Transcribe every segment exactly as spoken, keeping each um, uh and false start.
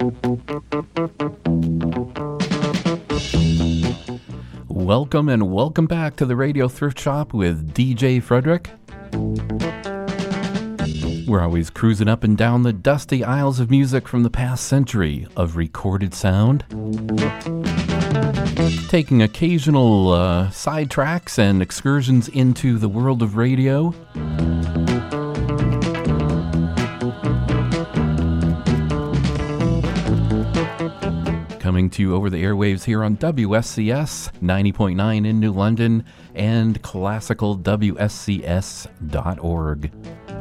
Welcome and welcome back to the Radio Thrift Shop with D J Frederick. We're always cruising up and down the dusty aisles of music from the past century of recorded sound, taking occasional uh, side tracks and excursions into the world of radio. Coming to you over the airwaves here on W S C S ninety point nine in New London and classical W S C S dot org.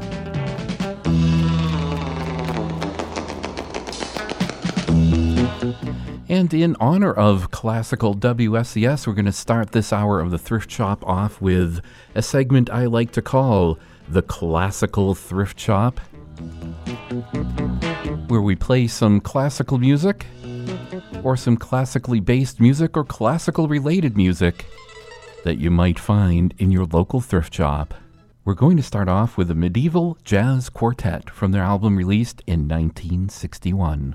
And in honor of classical W S C S, we're going to start this hour of the Thrift Shop off with a segment I like to call the Classical Thrift Shop, where we play some classical music, or some classically based music, or classical related music that you might find in your local thrift shop. We're going to start off with a medieval jazz quartet from their album released in nineteen sixty-one.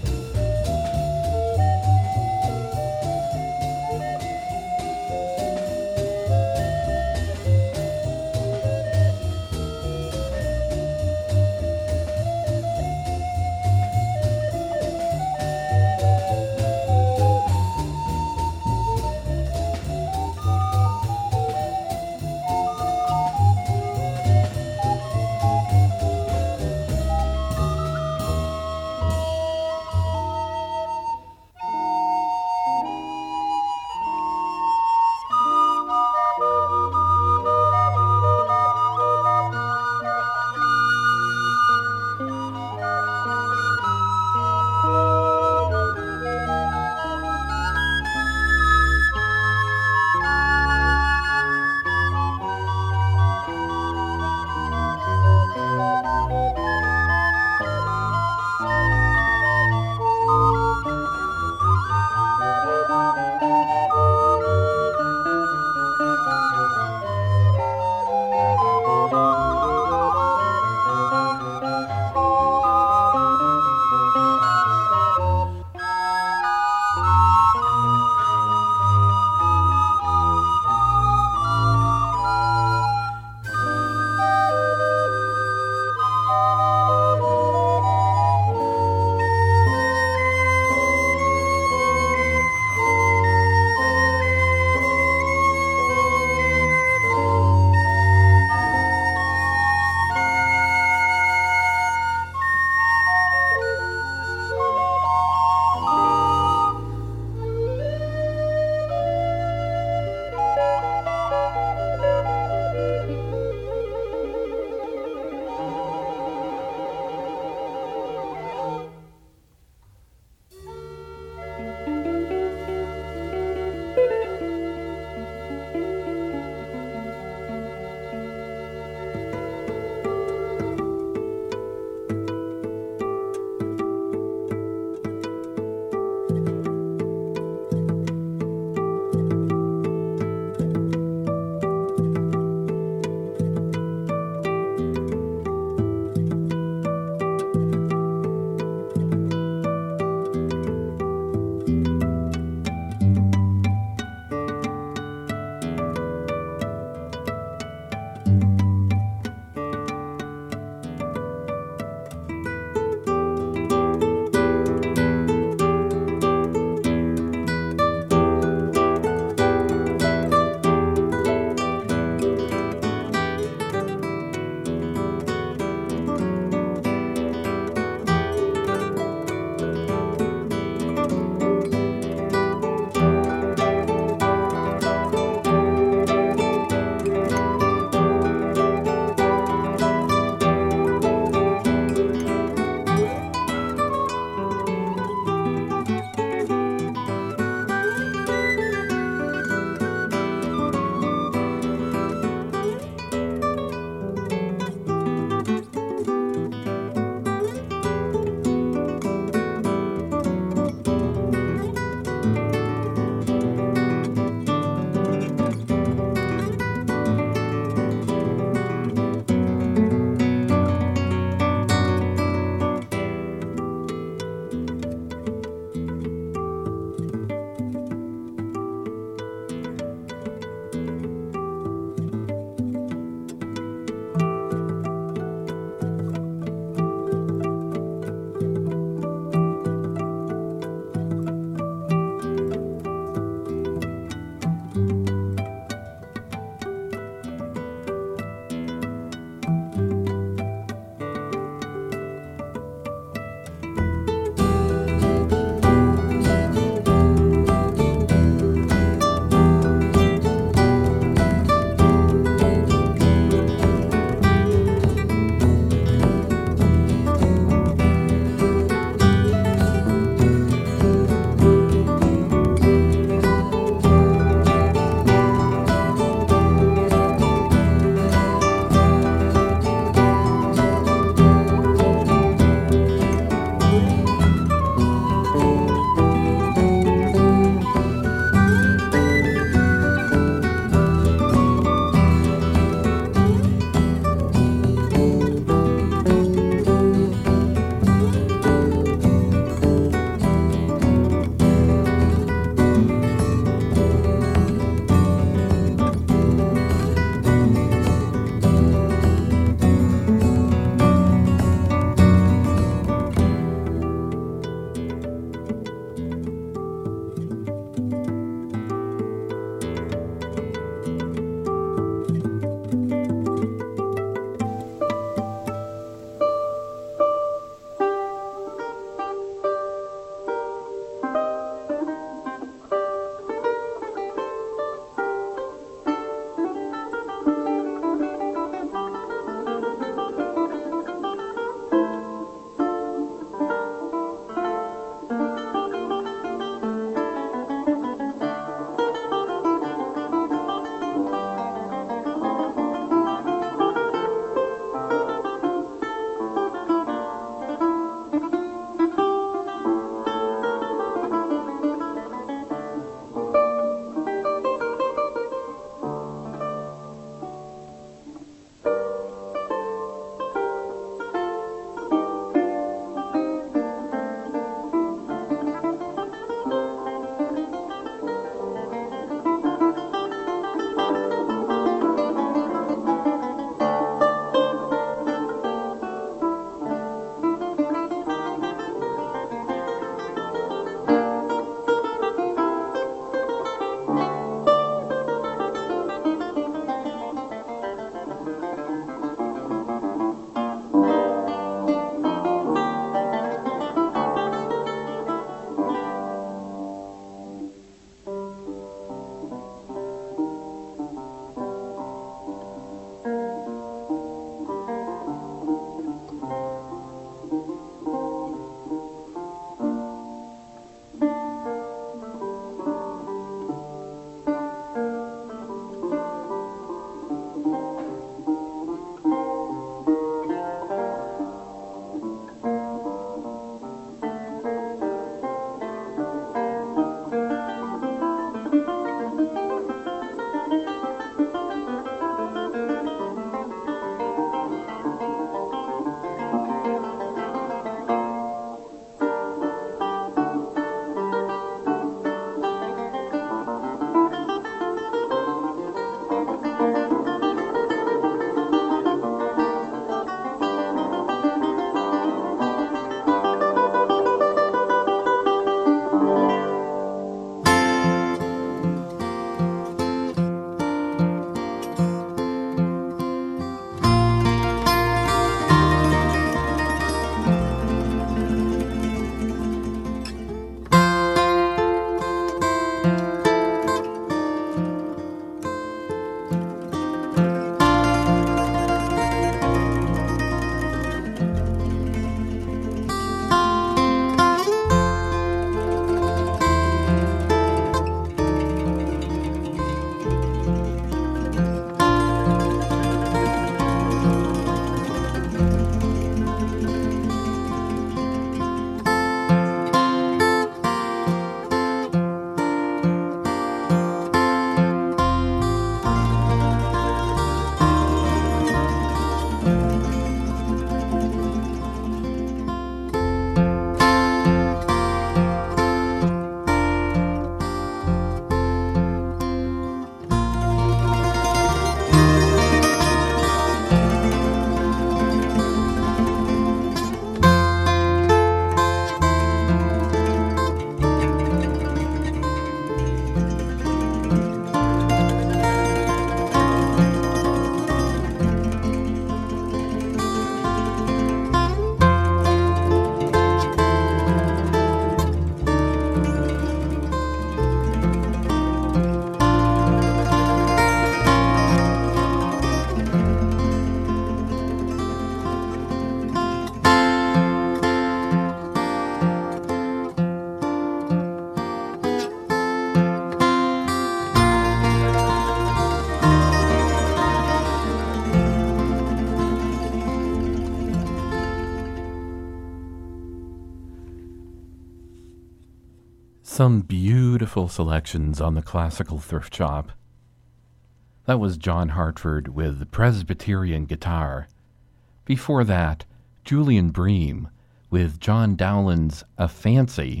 Some beautiful selections on the Classical Thrift Shop. That was John Hartford with Presbyterian Guitar. Before that, Julian Bream with John Dowland's A Fancy.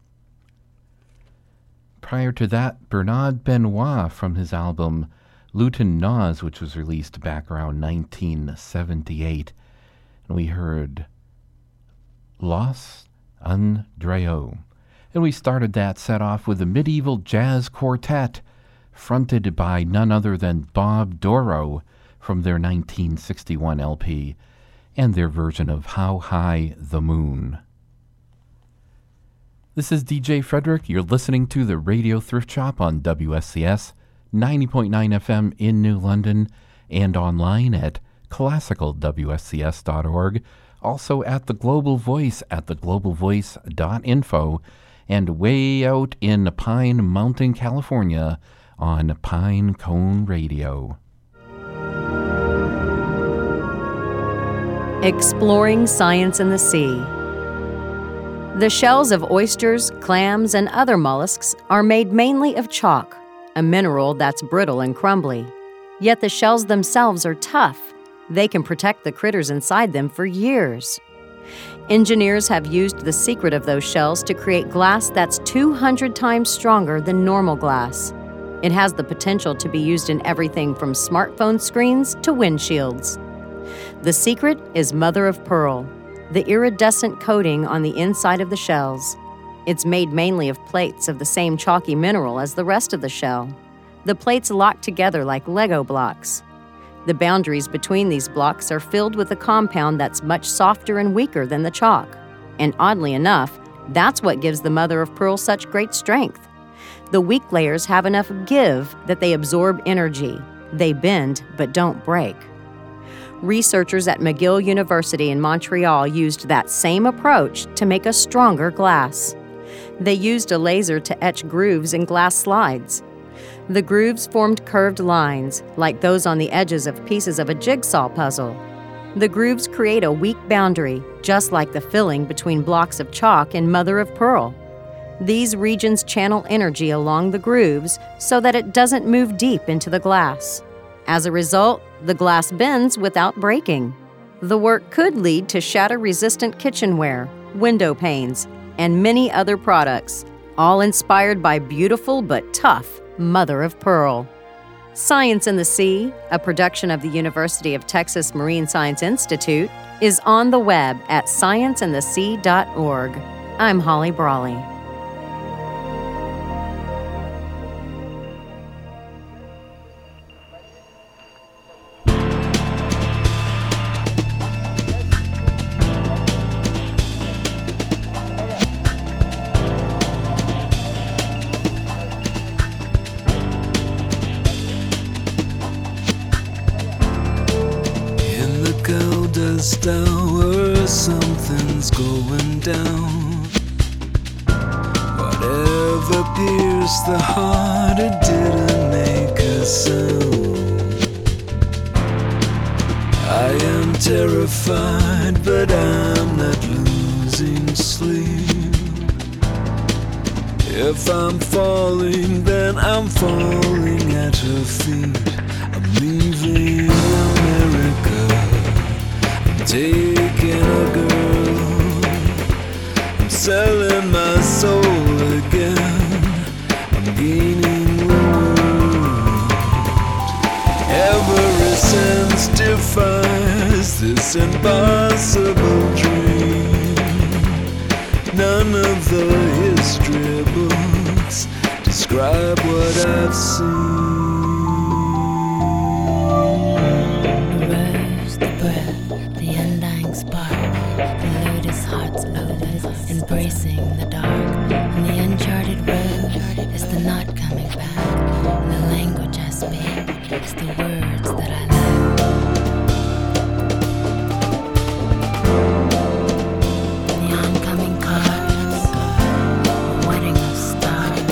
Prior to that, Bernard Benoit from his album Lutin Naz, which was released back around nineteen seventy-eight. And we heard Los Andreo. And we started that set off with a medieval jazz quartet fronted by none other than Bob Dorough from their nineteen sixty-one L P and their version of How High the Moon. This is D J Frederick. You're listening to the Radio Thrift Shop on W S C S ninety point nine F M in New London and online at classical w s c s dot org, also at the Global Voice at the global voice dot info, and way out in Pine Mountain, California on Pine Cone Radio. Exploring science in the sea. The shells of oysters, clams, and other mollusks are made mainly of chalk, a mineral that's brittle and crumbly. Yet the shells themselves are tough. They can protect the critters inside them for years. Engineers have used the secret of those shells to create glass that's two hundred times stronger than normal glass. It has the potential to be used in everything from smartphone screens to windshields. The secret is mother of pearl, the iridescent coating on the inside of the shells. It's made mainly of plates of the same chalky mineral as the rest of the shell. The plates lock together like Lego blocks. The boundaries between these blocks are filled with a compound that's much softer and weaker than the chalk. And oddly enough, that's what gives the mother of pearl such great strength. The weak layers have enough give that they absorb energy. They bend but don't break. Researchers at McGill University in Montreal used that same approach to make a stronger glass. They used a laser to etch grooves in glass slides. The grooves formed curved lines, like those on the edges of pieces of a jigsaw puzzle. The grooves create a weak boundary, just like the filling between blocks of chalk and mother of pearl. These regions channel energy along the grooves so that it doesn't move deep into the glass. As a result, the glass bends without breaking. The work could lead to shatter-resistant kitchenware, window panes, and many other products, all inspired by beautiful but tough mother of pearl. Science in the Sea, a production of the University of Texas Marine Science Institute, is on the web at science in the sea dot org. I'm Holly Brawley. Tower, something's going down. Whatever pierced the heart, it didn't make a sound. I am terrified, but I'm not losing sleep. If I'm falling, then I'm falling at her feet. I'm leaving America, taking a girl, I'm selling my soul again, I'm gaining the world. Every sense defies this impossible dream. None of the history books describe what I've seen. Embracing the dark, and the uncharted road is the not coming back. And the language I speak is the words that I lack. The oncoming cars, a wedding of stars.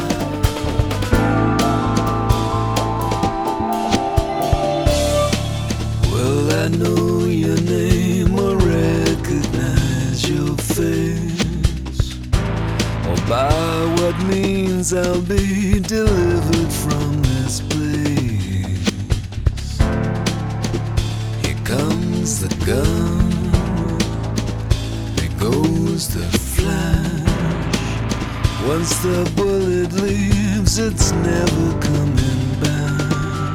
Well, I know your name or recognize your face. by what means I'll be delivered from this place. Here comes the gun, there goes the flash. Once the bullet leaves, it's never coming back.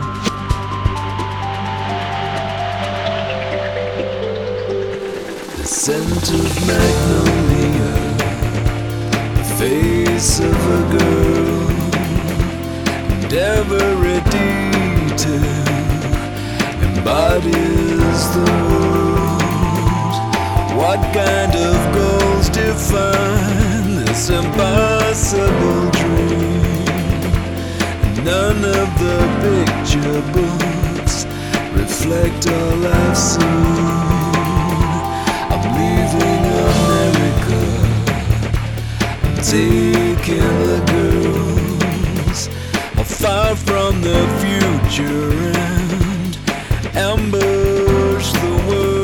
The scent of magnolia, face of a girl, and every detail embodies the world. What kind of goals define this impossible dream? None of the picture books reflect all I've seen. I'm leaving America, taking the girls far from the future and ambush the world.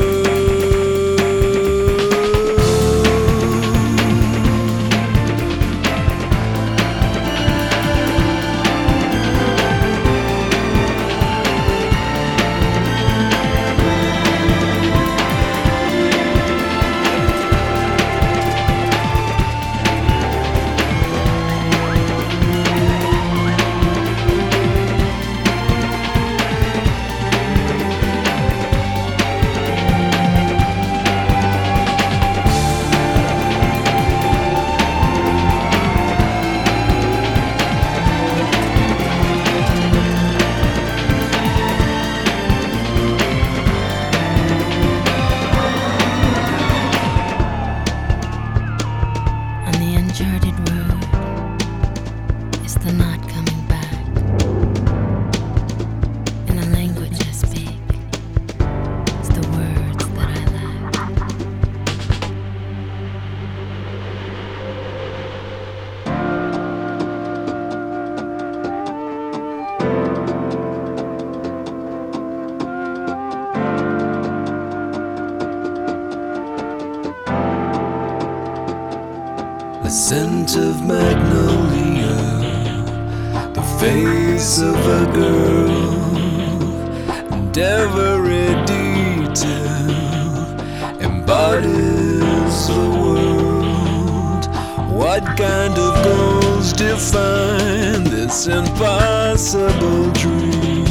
The scent of magnolia, the face of a girl, and every detail embodies the world. What kind of goals define this impossible dream?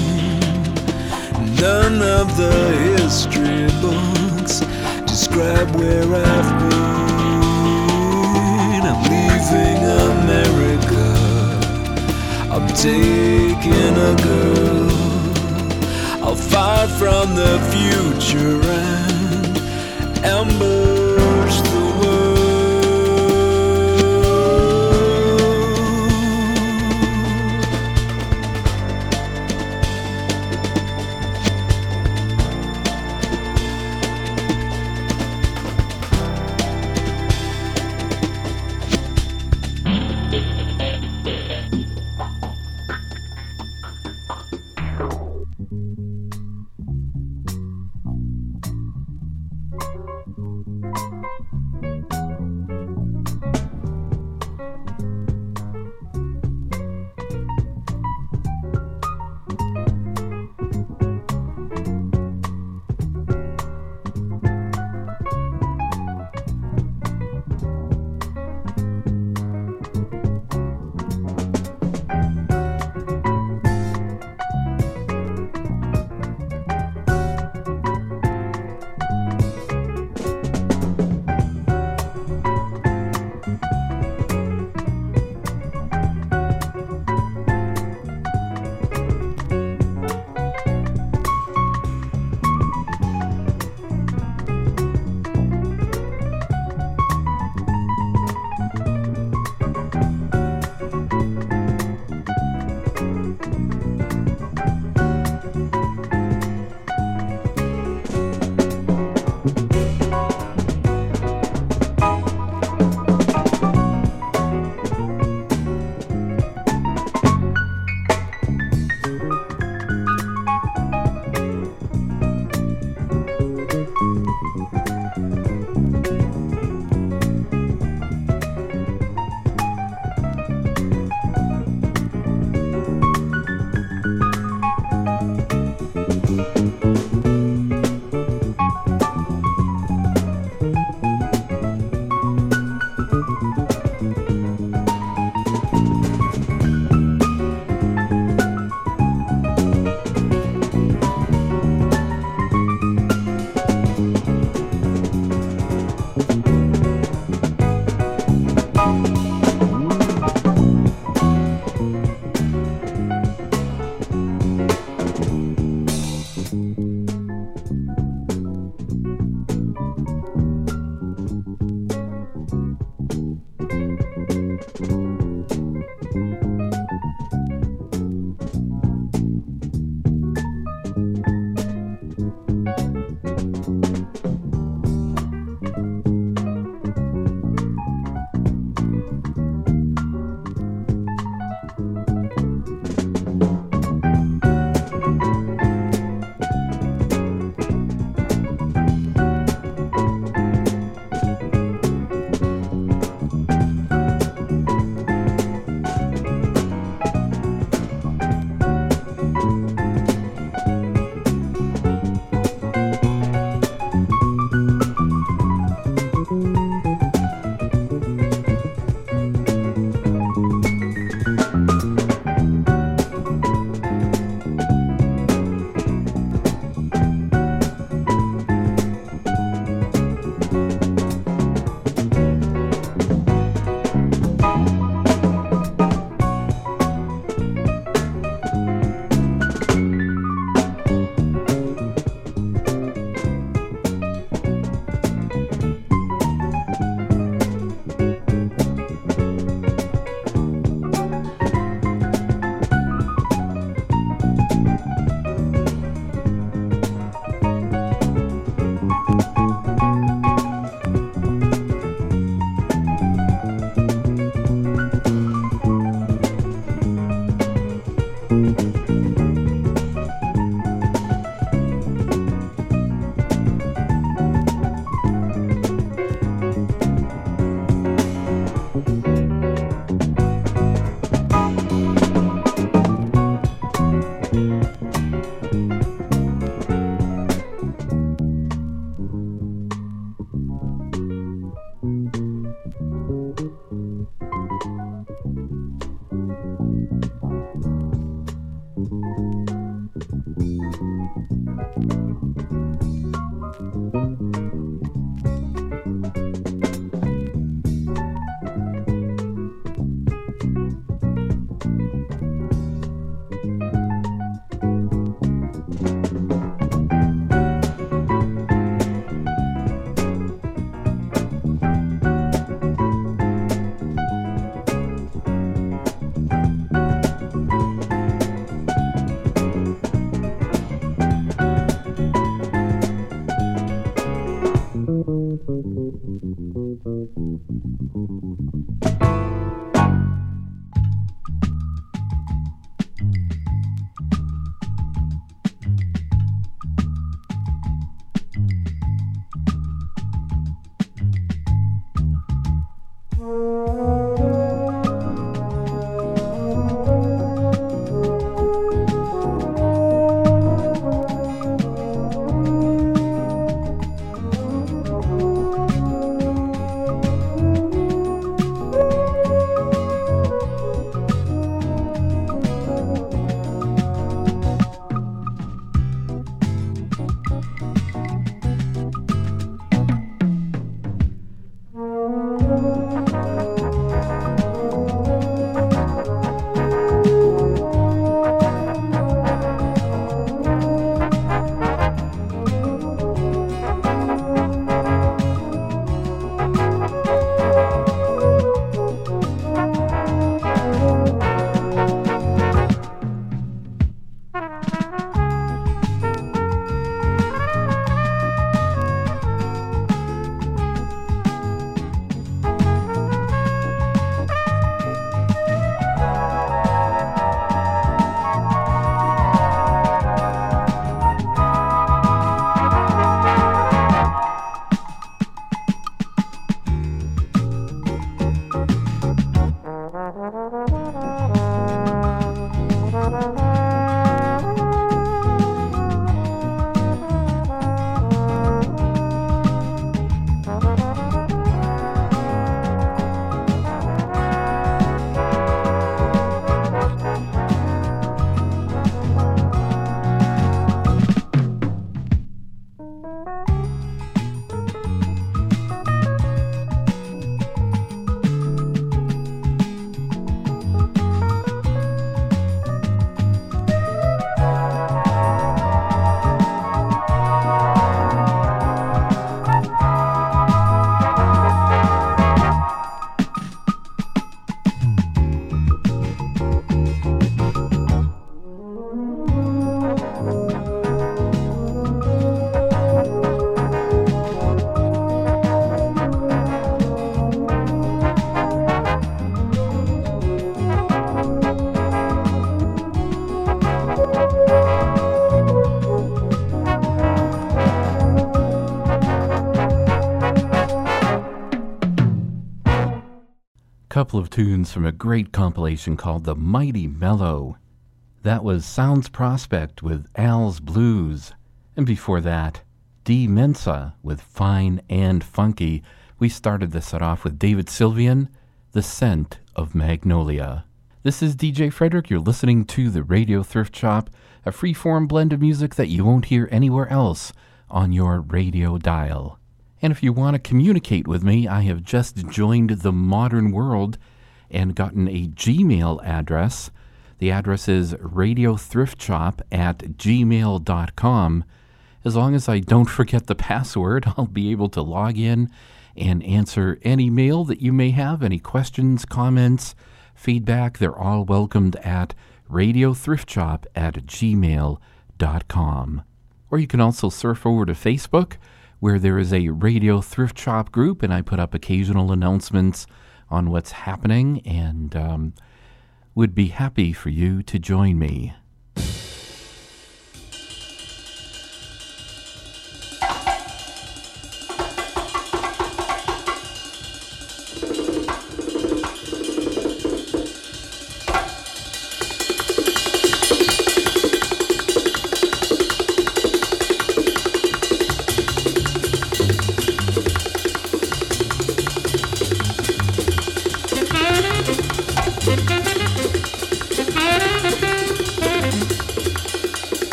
None of the history books describe where I've been. I'm leaving America, I'm taking a girl. I'll fight from the future and ambush the world. couple of tunes from a great compilation called The Mighty Mellow. That was Sounds Prospect with Al's Blues. And before that, D Mensa with Fine and Funky. We started the set off with David Sylvian, The Scent of Magnolia. This is D J Frederick. You're listening to the Radio Thrift Shop, a free-form blend of music that you won't hear anywhere else on your radio dial. And if you want to communicate with me, I have just joined the modern world and gotten a Gmail address. The address is radiothriftshop at gmail dot com. As long as I don't forget the password, I'll be able to log in and answer any mail that you may have, any questions, comments, feedback. They're all welcomed at radiothriftshop at gmail dot com. Or you can also surf over to Facebook, where there is a Radio Thrift Shop group, and I put up occasional announcements on what's happening, and um, would be happy for you to join me.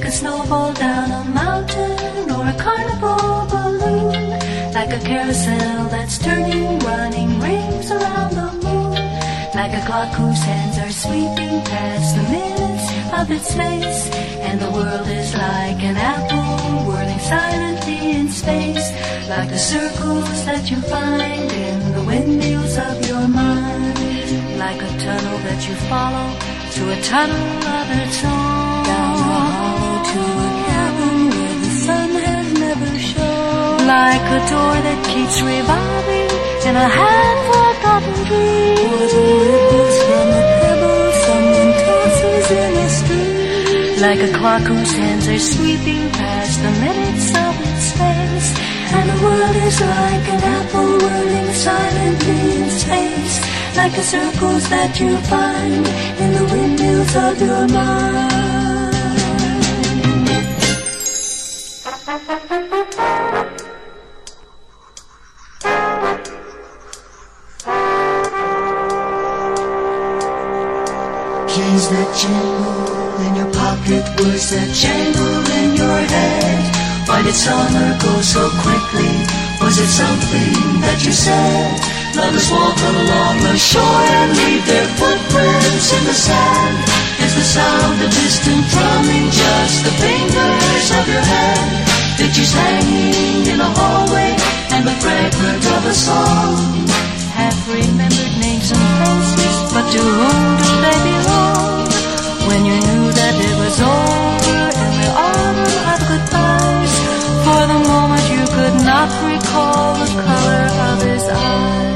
a snowball down a mountain or a carnival balloon, like a carousel that's turning, running rings around the moon, like a clock whose hands are sweeping past the minutes of its face, and the world is like an apple whirling silently in space, like the circles that you find in the windmills of your mind, like a tunnel that you follow to a tunnel of its own, down a hollow to a cabin where the sun has never shone, like a door that keeps revolving in a half-forgotten dream, or the ripples from a pebble someone tosses in a stream, like a clock whose hands are sweeping past the minutes of its face, and the world is like an apple whirling silently in space, like the circles that you find in the windmills of your mind. Keys that jingle in your pocket, words that jangle in your head. Why did summer go so quickly? Was it something that you said? Lovers walk along the shore and leave their footprints in the sand. Is the sound of distant drumming just the fingers of your hand? Pictures hanging in a hallway and the fragment of a song. Half-remembered names and faces, but to whom do they belong? When you knew that it was over in the autumn of goodbyes, for the moment you could not recall the color of his eyes.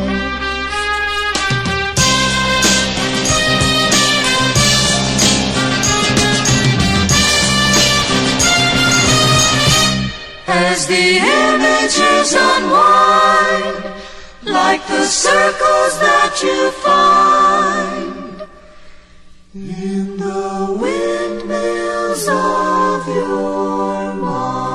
As the images unwind, like the circles that you find in the windmills of your mind.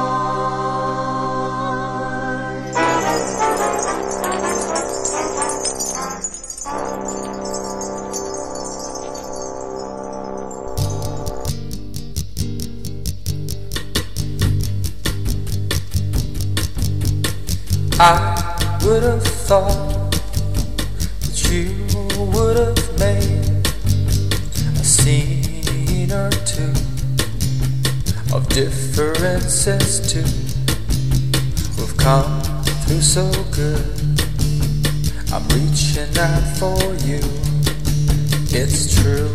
I would have thought that you would have made a scene or two of differences too. We've come through so good. I'm reaching out for you. It's true.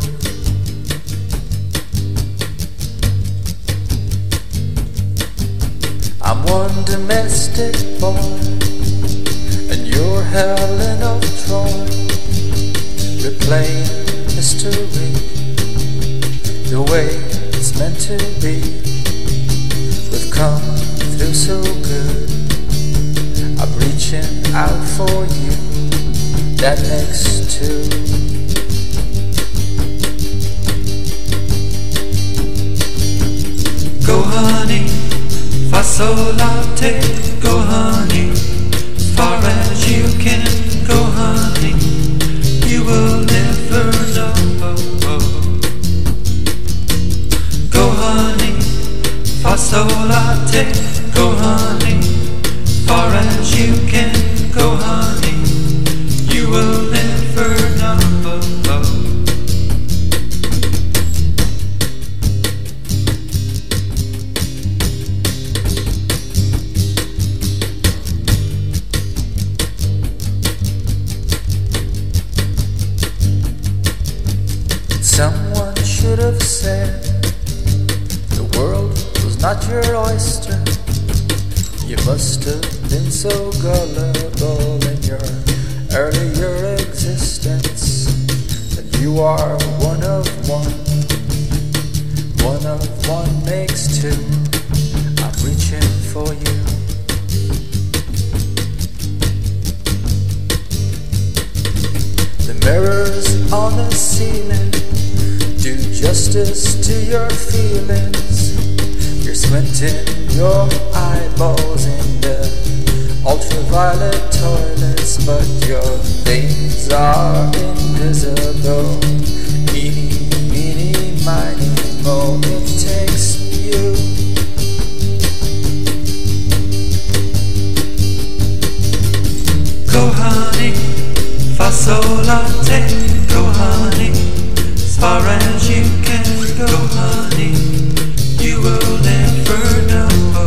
I'm one domestic boy, and you're Helen of Troy, replaying history the way it's meant to be. We've come through so good. I'm reaching out for you. That makes two. Go honey, fa sol la te, go honey, as far as you can go honey, you will never know. Go honey, fa sol la te, go honey, as far as you can go honey, you will never know. Someone should have said the world was not your oyster. You must have been so gullible in your earlier existence. And you are one of one. One of one makes two. I'm reaching for you. The mirrors on the ceiling do justice to your feelings. You're squinting your eyeballs in the ultraviolet toilets, but your veins are invisible. Eeny, meeny, miny, mo. It takes me you. Go honey, fa sol la te. Go honey, as far as you can. Go honey, you will never know.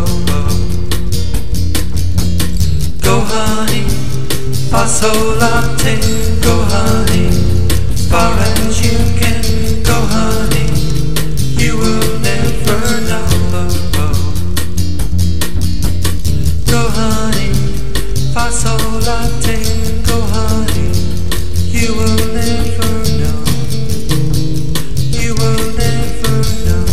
Go honey, fa sol la te. Go honey, as far as you can. Go honey, you will never know. Go honey, fa sol la te. Go honey, you will never know. You will never know.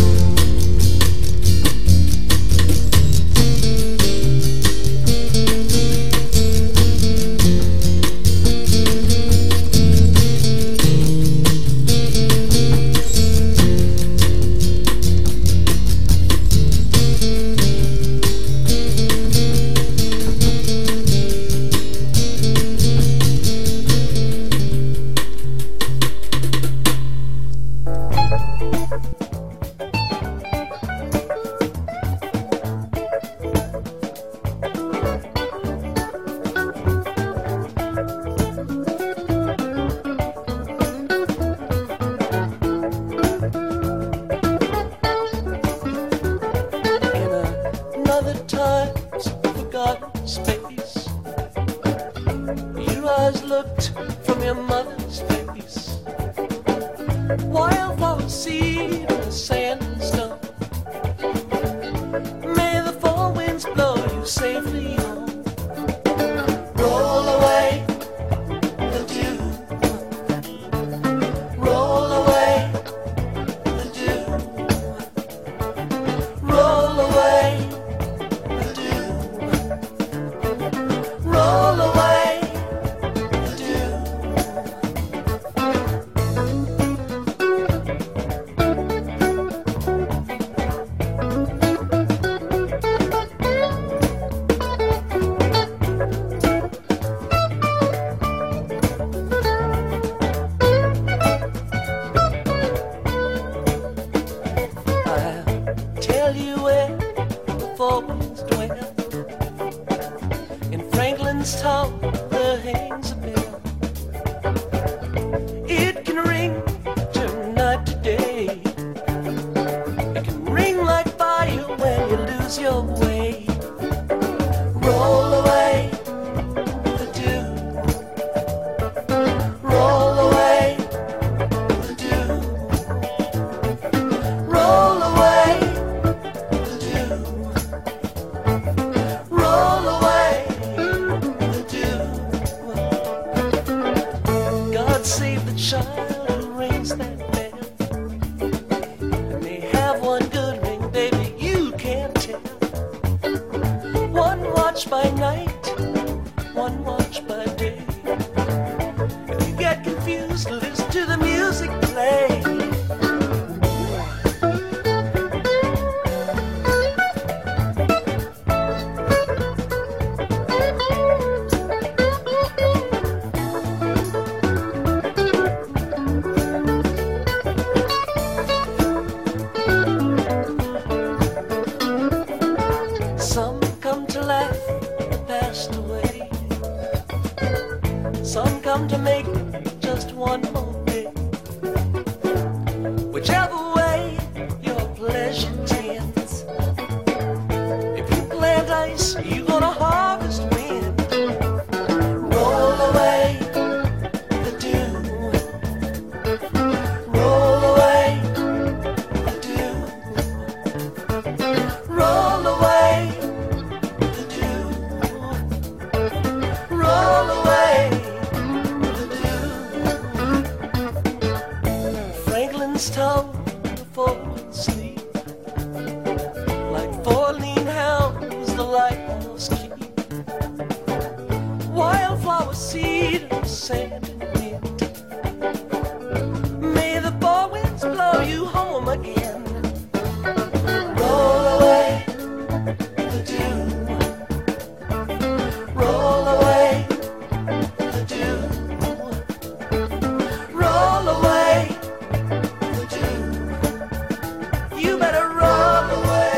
You better run away.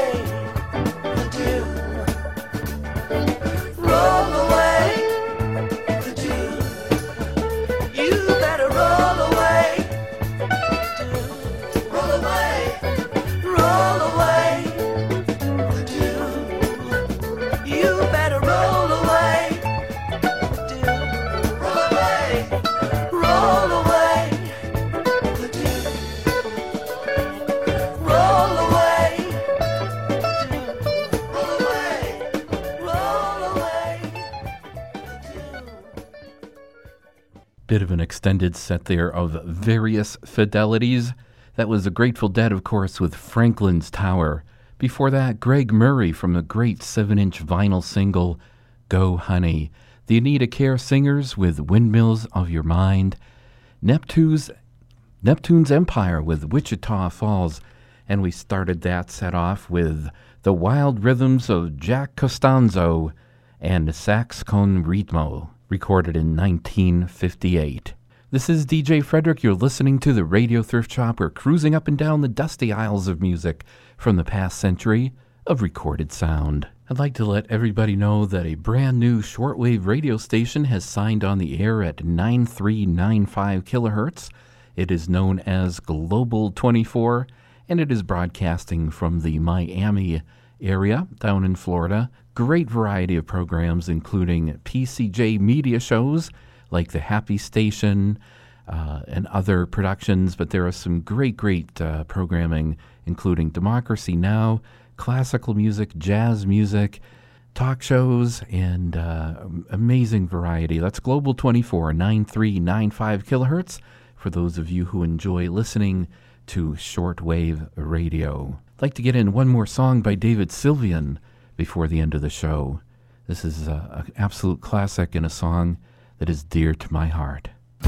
Bit of an extended set there of various fidelities. That was the Grateful Dead, of course, with Franklin's Tower. Before that, Greg Murray from the great seven-inch vinyl single, Go Honey. The Anita Kerr Singers with Windmills of Your Mind. Neptune's, Neptune's Empire with Wichita Falls. And we started that set off with The Wild Rhythms of Jack Costanzo and Sax con Ritmo, recorded in nineteen fifty-eight. This is D J Frederick. You're listening to the Radio Thrift Shop. We're cruising up and down the dusty aisles of music from the past century of recorded sound. I'd like to let everybody know that a brand new shortwave radio station has signed on the air at nine three nine five kilohertz. It is known as Global twenty-four, and it is broadcasting from the Miami area down in Florida. Great variety of programs, including P C J media shows like The Happy Station uh, and other productions, but there are some great, great uh, programming, including Democracy Now!, classical music, jazz music, talk shows, and uh, amazing variety. That's Global twenty-four, nine three nine five kilohertz, for those of you who enjoy listening to shortwave radio. I'd like to get in one more song by David Sylvian before the end of the show. This is an absolute classic and a song that is dear to my heart.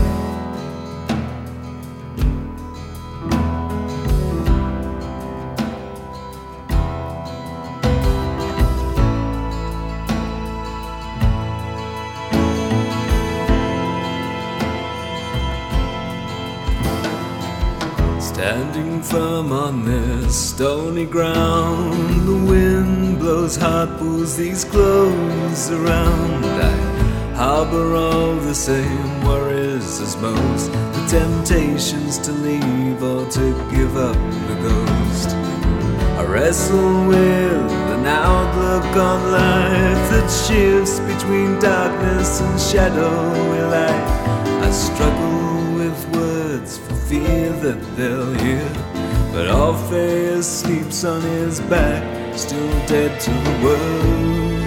Standing firm on this stony ground, the wind blows hot, pulls these clothes around. I harbor all the same worries as most, the temptations to leave or to give up the ghost. I wrestle with an outlook on life that shifts between darkness and shadowy light. I struggle with words for fear that they'll hear, but Orpheus sleeps on his back, still dead to the world.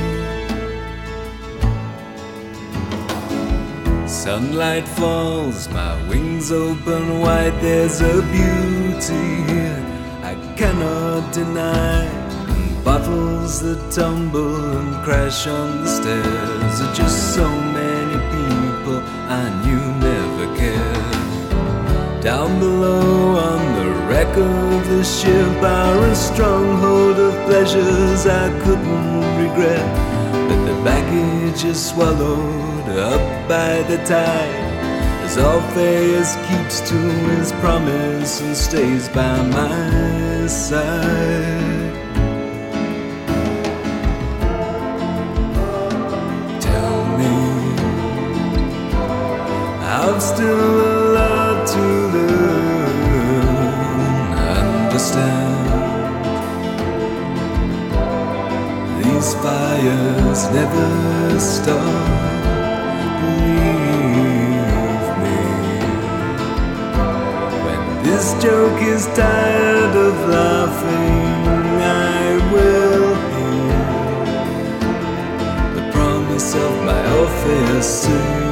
Sunlight falls, my wings open wide, there's a beauty here I cannot deny. And bottles that tumble and crash on the stairs are just so many people I knew never cared. Down below on the wreck of the ship are a stronghold of pleasures I couldn't regret, but the baggage is swallowed up by the tide as Orpheus keeps to his promise and stays by my side. Tell me, I've still a lot to learn, understand. These fires never stop. This joke is tired of laughing, I will hear the promise of my Orpheus sing.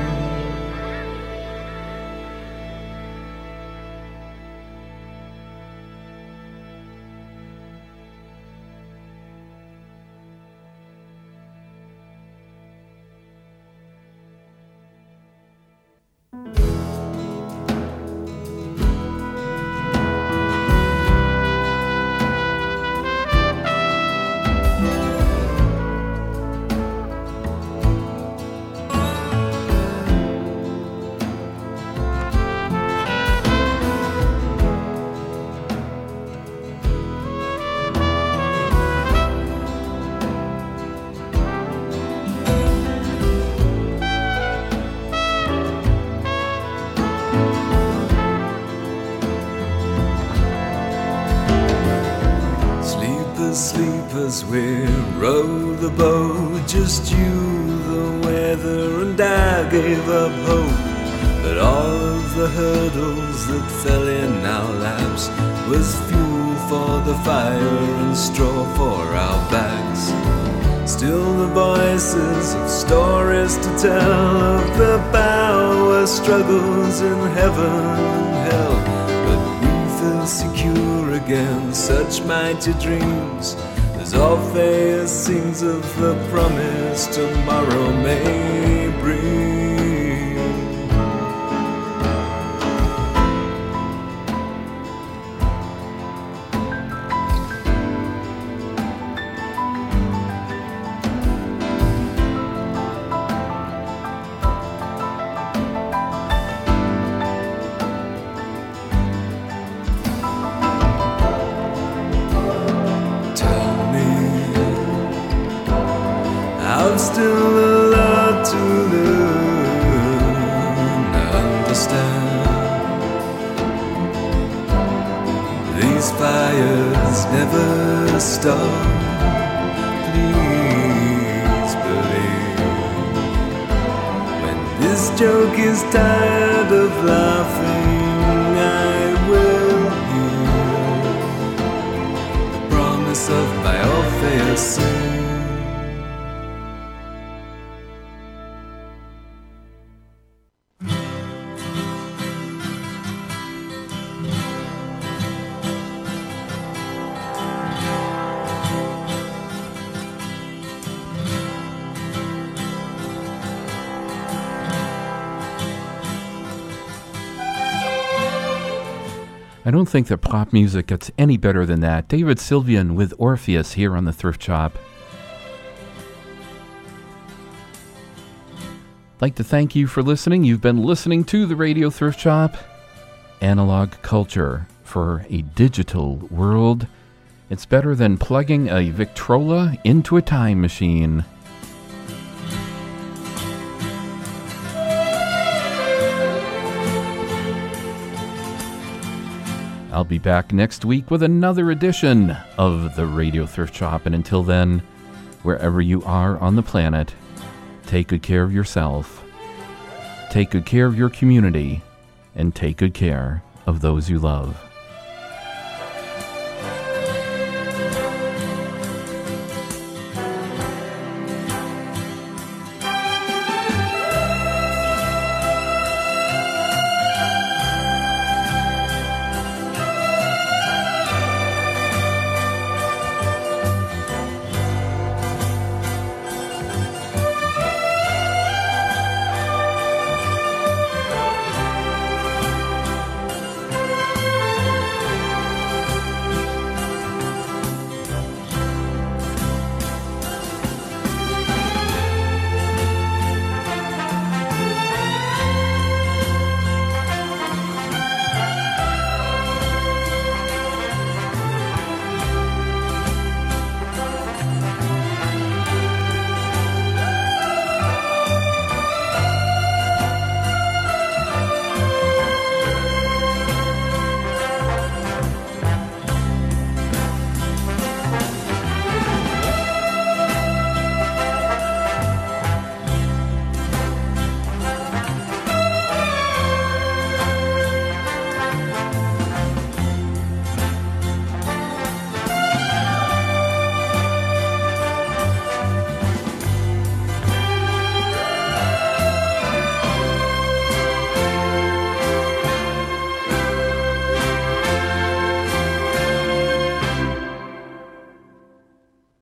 Sleepers, we row the boat, just you, the weather, and I gave up hope. But all of the hurdles that fell in our laps was fuel for the fire and straw for our backs. Still the voices of stories to tell of the power struggles in heaven and hell. But we feel secure against such mighty dreams as Orpheus sings of the promise tomorrow may bring. Still a lot to learn, understand. These fires never stop. Please believe. When this joke is tired of laughing, I will hear the promise of my Orpheus sing. I don't think that pop music gets any better than that. David Sylvian with Orpheus here on the Thrift Shop. I'd like to thank you for listening. You've been listening to the Radio Thrift Shop, analog culture for a digital world. It's better than plugging a Victrola into a time machine. I'll be back next week with another edition of the Radio Thrift Shop. And until then, wherever you are on the planet, take good care of yourself, take good care of your community, and take good care of those you love.